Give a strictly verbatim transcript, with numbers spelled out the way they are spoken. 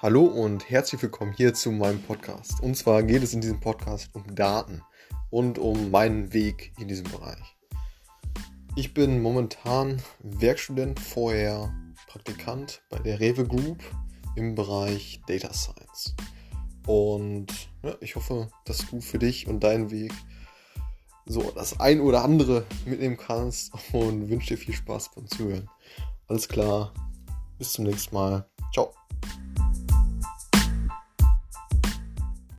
Hallo und herzlich willkommen hier zu meinem Podcast. Und zwar geht es in diesem Podcast um Daten und um meinen Weg in diesem Bereich. Ich bin momentan Werkstudent, vorher Praktikant bei der Rewe Group im Bereich Data Science. Und ja, ich hoffe, dass du für dich und deinen Weg so das ein oder andere mitnehmen kannst und wünsche dir viel Spaß beim Zuhören. Alles klar, bis zum nächsten Mal. Ciao.